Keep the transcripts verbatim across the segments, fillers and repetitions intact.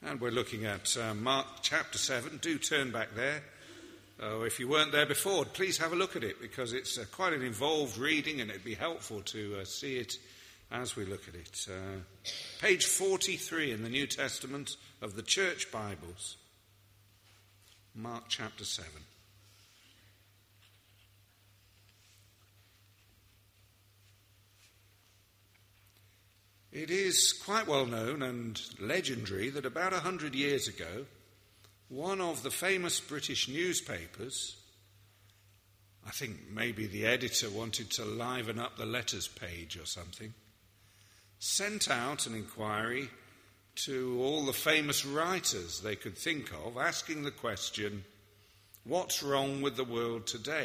And we're looking at uh, Mark chapter seven. Do turn back there. Uh, if you weren't there before, please have a look at it, because it's uh, quite an involved reading, and it'd be helpful to uh, see it as we look at it. Uh, page forty-three in the New Testament of the Church Bibles. Mark chapter seven. It is quite well known and legendary that about a hundred years ago, one of the famous British newspapers, I think maybe the editor wanted to liven up the letters page or something, sent out an inquiry to all the famous writers they could think of, asking the question, what's wrong with the world today?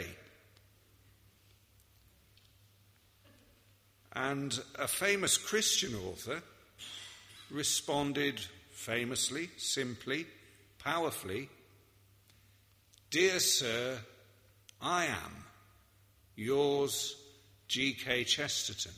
And a famous Christian author responded famously, simply, powerfully, "Dear Sir, I am yours, G K Chesterton."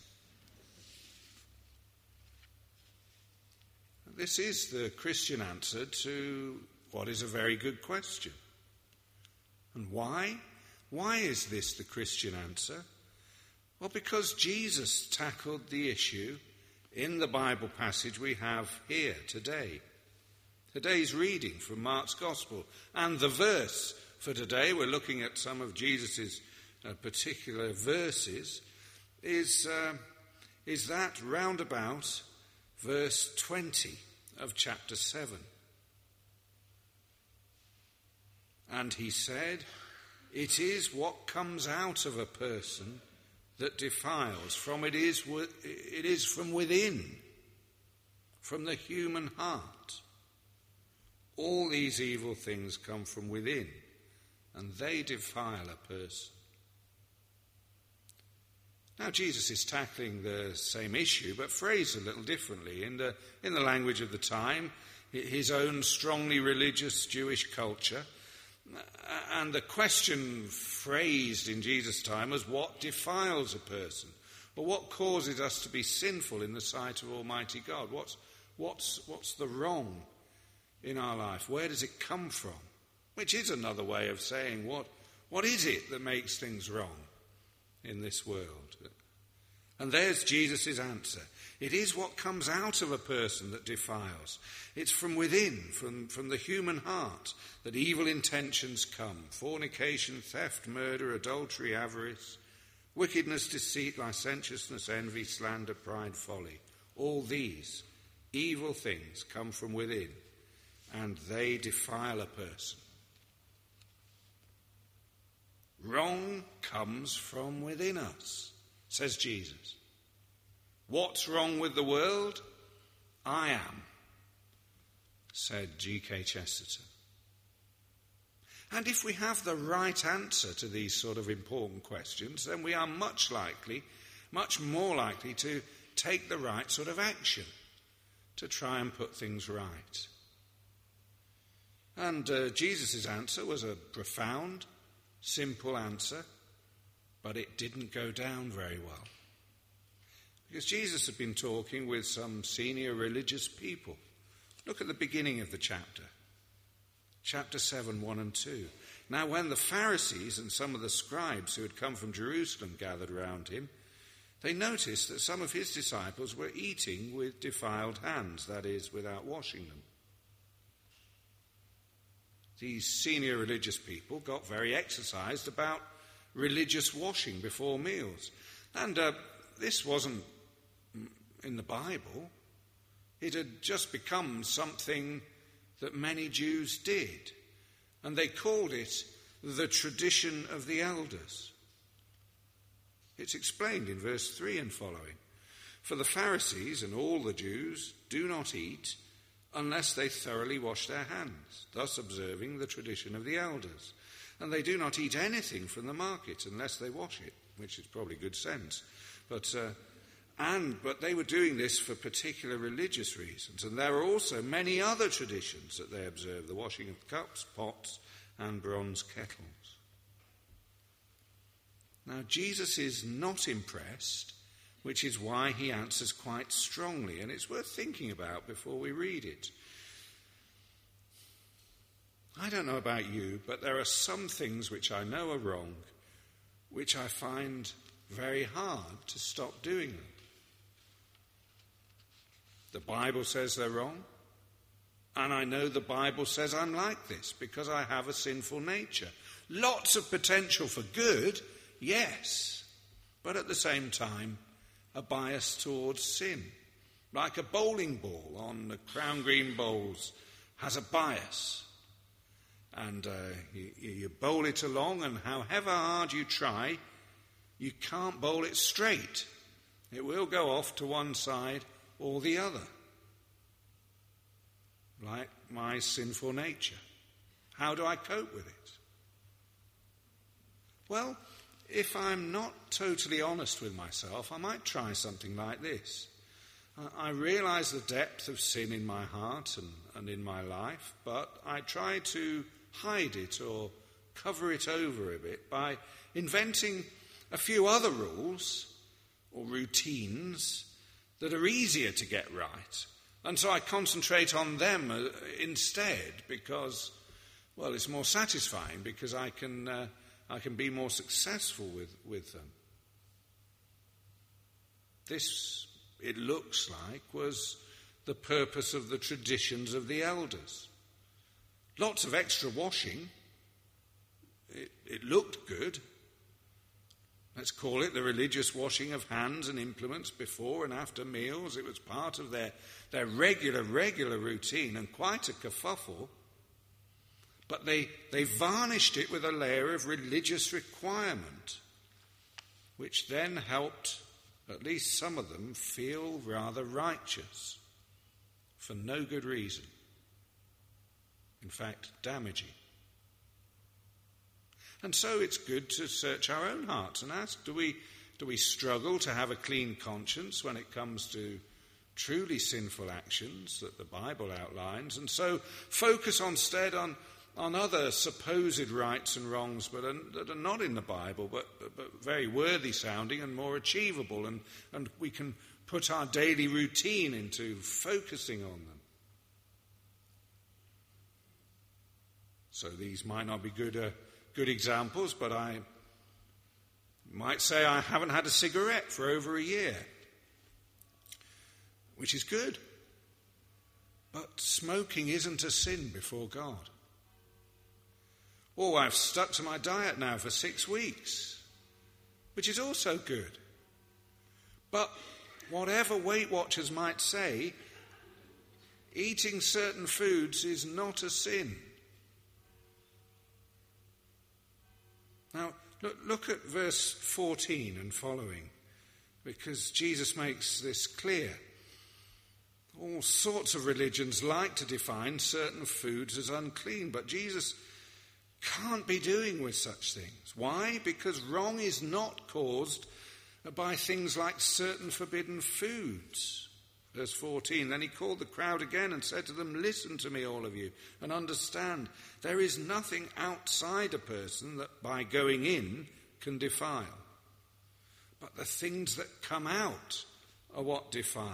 This is the Christian answer to what is a very good question. And why? Why is this the Christian answer? Well, because Jesus tackled the issue in the Bible passage we have here today. Today's reading from Mark's Gospel. And the verse for today, we're looking at some of Jesus' uh, particular verses, is, uh, is that roundabout verse twenty of chapter seven. And he said, "It is what comes out of a person that defiles. From it is, it is from within, from the human heart. All these evil things come from within, and they defile a person." Now, Jesus is tackling the same issue, but phrased a little differently. In the, in the language of the time, his own strongly religious Jewish culture. And the question phrased in Jesus' time was, what defiles a person? Or what causes us to be sinful in the sight of Almighty God? What's, what's, what's the wrong in our life? Where does it come from? Which is another way of saying, what, what is it that makes things wrong in this world? And there's Jesus' answer. It is what comes out of a person that defiles. It's from within, from, from the human heart, that evil intentions come. Fornication, theft, murder, adultery, avarice, wickedness, deceit, licentiousness, envy, slander, pride, folly. All these evil things come from within, and they defile a person. Wrong comes from within us, says Jesus. What's wrong with the world? I am, said G K Chesterton. And if we have the right answer to these sort of important questions, then we are much likely, much more likely to take the right sort of action to try and put things right. And uh, Jesus' answer was a profound, simple answer, but it didn't go down very well. Because Jesus had been talking with some senior religious people. Look at the beginning of the chapter. Chapter seven, one and two. Now when the Pharisees and some of the scribes who had come from Jerusalem gathered round him, they noticed that some of his disciples were eating with defiled hands, that is, without washing them. These senior religious people got very exercised about religious washing before meals. And uh, this wasn't in the Bible. It had just become something that many Jews did. And they called it the tradition of the elders. It's explained in verse three and following. For the Pharisees and all the Jews do not eat unless they thoroughly wash their hands, thus observing the tradition of the elders. And they do not eat anything from the market unless they wash it, which is probably good sense. But uh, and but they were doing this for particular religious reasons. And there are also many other traditions that they observe, the washing of cups, pots, and bronze kettles. Now, Jesus is not impressed, which is why he answers quite strongly, and it's worth thinking about before we read it. I don't know about you, but there are some things which I know are wrong, which I find very hard to stop doing them. The Bible says they're wrong, and I know the Bible says I'm like this because I have a sinful nature. Lots of potential for good, yes, but at the same time, a bias towards sin. Like a bowling ball on the Crown Green Bowls has a bias. And uh, you, you bowl it along, and however hard you try, you can't bowl it straight. It will go off to one side or the other. Like my sinful nature. How do I cope with it? Well, if I'm not totally honest with myself, I might try something like this. I realize the depth of sin in my heart and, and in my life, but I try to hide it or cover it over a bit by inventing a few other rules or routines that are easier to get right. And so I concentrate on them uh, instead because, well, it's more satisfying because I can uh, I can be more successful with, with them. This, it looks like, was the purpose of the traditions of the elders. Lots of extra washing. It, it looked good. Let's call it the religious washing of hands and implements before and after meals. It was part of their, their regular, regular routine and quite a kerfuffle. But they, they varnished it with a layer of religious requirement, which then helped at least some of them feel rather righteous for no good reason. In fact, damaging. And so it's good to search our own hearts and ask, do we, do we struggle to have a clean conscience when it comes to truly sinful actions that the Bible outlines? And so focus instead on, on other supposed rights and wrongs but are, that are not in the Bible, but, but, but very worthy sounding and more achievable. And, and we can put our daily routine into focusing on them. So these might not be good uh, good examples, but I might say I haven't had a cigarette for over a year, which is good. But smoking isn't a sin before God. Or I've stuck to my diet now for six weeks, which is also good. But whatever Weight Watchers might say, eating certain foods is not a sin. Now, look, look at verse fourteen and following, because Jesus makes this clear. All sorts of religions like to define certain foods as unclean, but Jesus can't be doing with such things. Why? Because wrong is not caused by things like certain forbidden foods. Verse fourteen, then he called the crowd again and said to them, listen to me, all of you, and understand, there is nothing outside a person that by going in can defile. But the things that come out are what defile.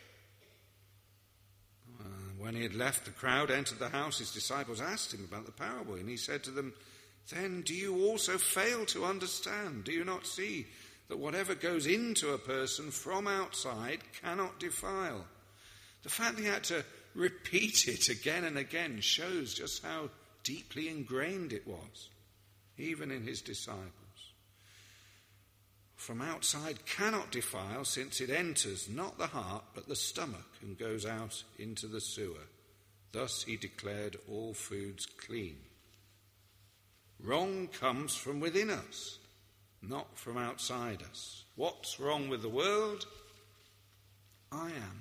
Uh, when he had left the crowd, entered the house, his disciples asked him about the parable, and he said to them, then do you also fail to understand? Do you not see that whatever goes into a person from outside cannot defile? The fact that he had to repeat it again and again shows just how deeply ingrained it was, even in his disciples. From outside cannot defile, since it enters not the heart but the stomach and goes out into the sewer. Thus he declared all foods clean. Wrong comes from within us, not from outside us. What's wrong with the world? I am.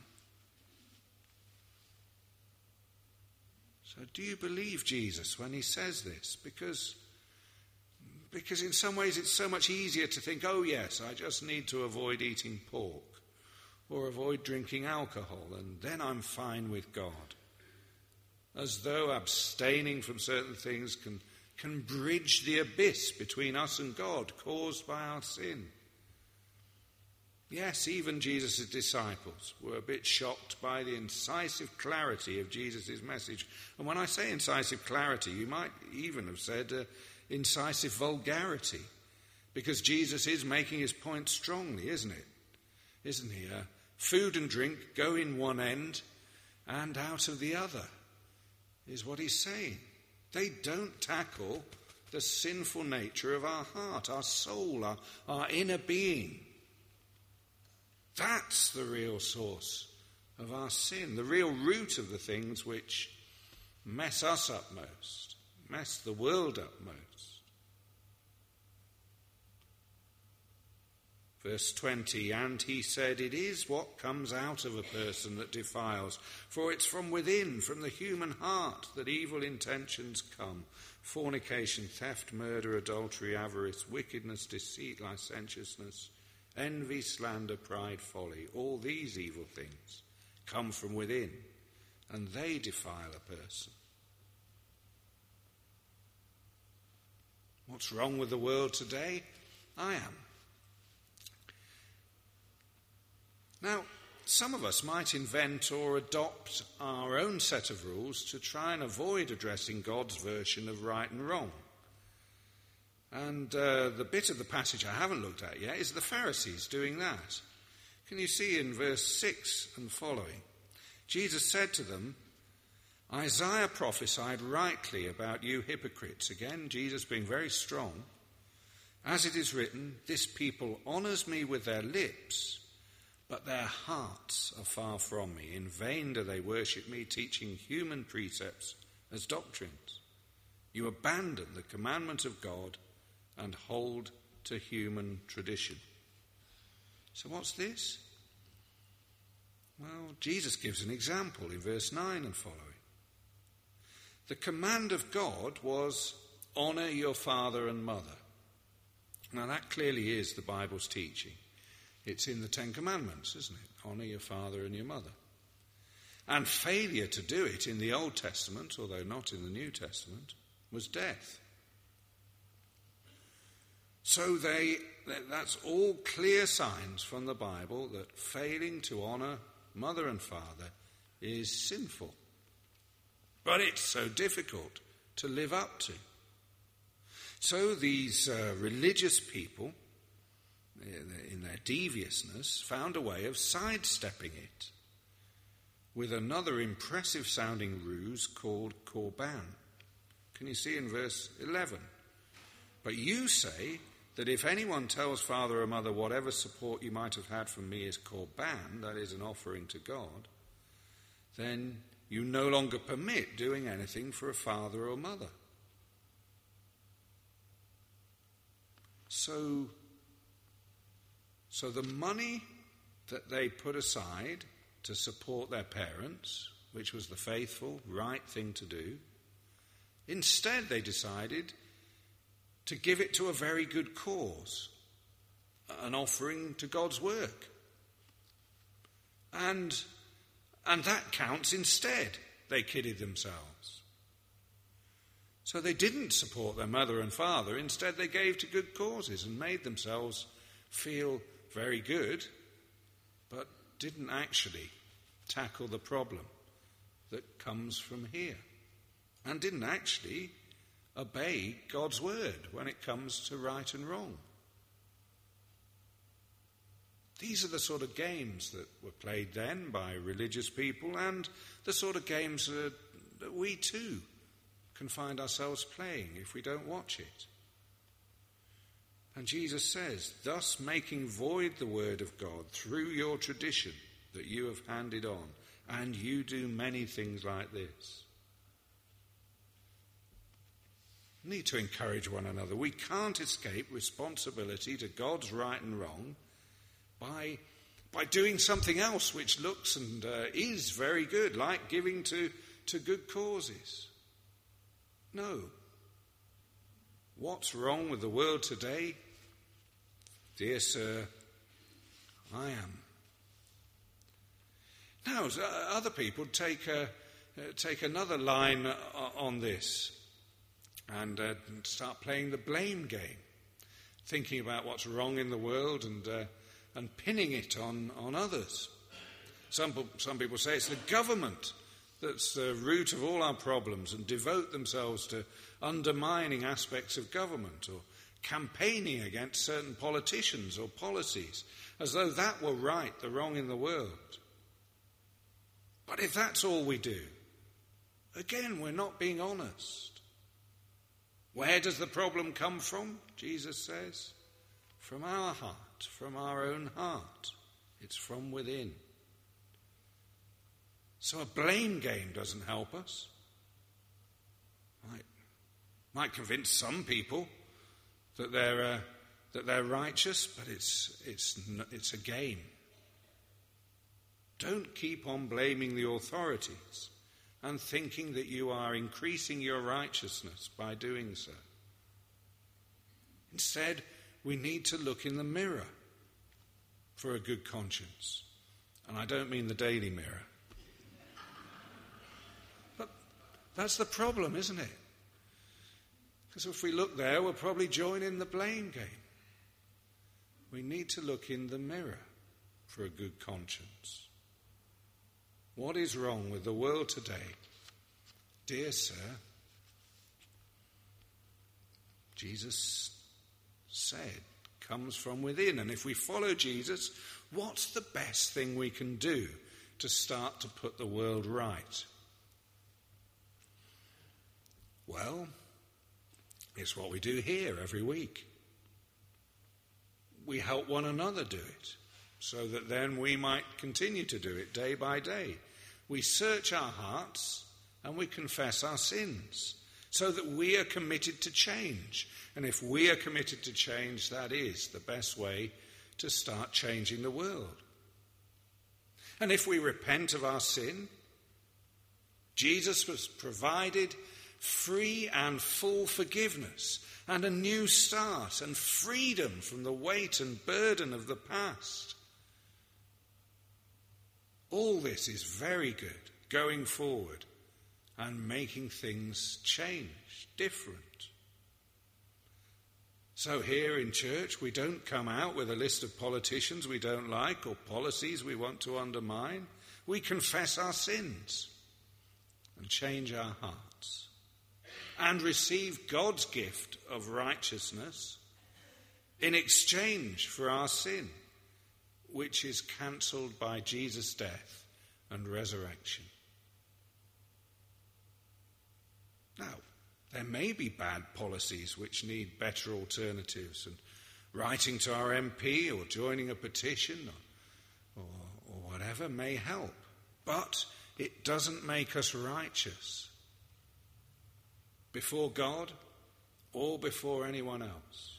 So do you believe Jesus when he says this? Because, because in some ways it's so much easier to think, oh yes, I just need to avoid eating pork or avoid drinking alcohol and then I'm fine with God. As though abstaining from certain things can can bridge the abyss between us and God caused by our sin. Yes, even Jesus' disciples were a bit shocked by the incisive clarity of Jesus' message. And when I say incisive clarity, you might even have said uh, incisive vulgarity, because Jesus is making his point strongly, isn't it? Isn't he? Uh, food and drink go in one end and out of the other, is what he's saying. They don't tackle the sinful nature of our heart, our soul, our, our inner being. That's the real source of our sin, the real root of the things which mess us up most, mess the world up most. Verse twenty, and he said, it is what comes out of a person that defiles, for it's from within, from the human heart, that evil intentions come. Fornication, theft, murder, adultery, avarice, wickedness, deceit, licentiousness, envy, slander, pride, folly. All these evil things come from within, and they defile a person. What's wrong with the world today? I am. Now, some of us might invent or adopt our own set of rules to try and avoid addressing God's version of right and wrong. And uh, the bit of the passage I haven't looked at yet is the Pharisees doing that. Can you see in verse six and following? Jesus said to them, Isaiah prophesied rightly about you hypocrites. Again, Jesus being very strong. As it is written, this people honours me with their lips, but their hearts are far from me. In vain do they worship me, teaching human precepts as doctrines. You abandon the commandment of God and hold to human tradition. So what's this? Well, Jesus gives an example in verse nine and following. The command of God was, honour your father and mother. Now that clearly is the Bible's teaching. It's in the Ten Commandments, isn't it? Honour your father and your mother. And failure to do it in the Old Testament, although not in the New Testament, was death. So they, that's all clear signs from the Bible that failing to honour mother and father is sinful. But it's so difficult to live up to. So these uh, religious people, in their deviousness, found a way of sidestepping it with another impressive sounding ruse called Korban. Can you see in verse eleven? But you say that if anyone tells father or mother whatever support you might have had from me is Korban, that is an offering to God, then you no longer permit doing anything for a father or mother. So, so the money that they put aside to support their parents, which was the faithful, right thing to do, instead they decided to give it to a very good cause, an offering to God's work. And, and that counts instead, they kidded themselves. So they didn't support their mother and father. Instead, they gave to good causes and made themselves feel very good, but didn't actually tackle the problem that comes from here, and didn't actually obey God's word when it comes to right and wrong. These are the sort of games that were played then by religious people, and the sort of games that, that we too can find ourselves playing if we don't watch it. And Jesus says, thus making void the word of God through your tradition that you have handed on, and you do many things like this. We need to encourage one another. We can't escape responsibility to God's right and wrong by, by doing something else which looks and uh, is very good, like giving to, to good causes. No. What's wrong with the world today? Dear sir, I am. Now, other people take a, uh, take another line on this and uh, start playing the blame game, thinking about what's wrong in the world and uh, and pinning it on, on others. Some, some people say it's the government that's the root of all our problems and devote themselves to undermining aspects of government or campaigning against certain politicians or policies as though that were right, the wrong in the world. But if that's all we do, again, we're not being honest. Where does the problem come from? Jesus says, from our heart, from our own heart. It's from within. So a blame game doesn't help us. Might, might convince some people that they're uh, that they're righteous, but it's it's it's a game. Don't keep on blaming the authorities and thinking that you are increasing your righteousness by doing so. Instead, we need to look in the mirror for a good conscience. And I don't mean the Daily Mirror. But that's the problem, isn't it? Because if we look there, we'll probably join in the blame game. We need to look in the mirror for a good conscience. What is wrong with the world today? Dear sir, Jesus said, comes from within. And if we follow Jesus, what's the best thing we can do to start to put the world right? Well, it's what we do here every week. We help one another do it, so that then we might continue to do it day by day. We search our hearts and we confess our sins, so that we are committed to change. And if we are committed to change, that is the best way to start changing the world. And if we repent of our sin, Jesus was provided free and full forgiveness and a new start and freedom from the weight and burden of the past. All this is very good going forward and making things change, different. So here in church, we don't come out with a list of politicians we don't like or policies we want to undermine. We confess our sins and change our hearts and receive God's gift of righteousness in exchange for our sin, which is cancelled by Jesus' death and resurrection. Now, there may be bad policies which need better alternatives, and writing to our M P or joining a petition or, or, or whatever may help, but it doesn't make us righteous before God or before anyone else.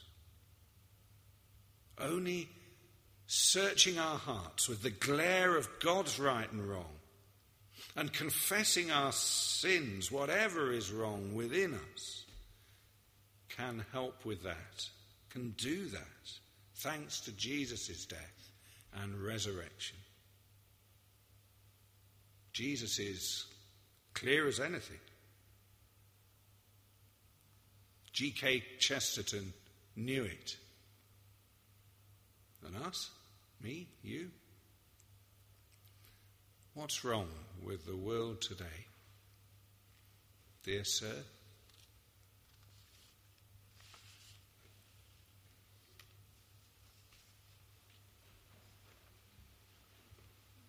Only searching our hearts with the glare of God's right and wrong and confessing our sins, whatever is wrong within us, can help with that, can do that, thanks to Jesus' death and resurrection. Jesus is clear as anything. G K Chesterton knew it. And us? Me? You? What's wrong with the world today? Dear sir,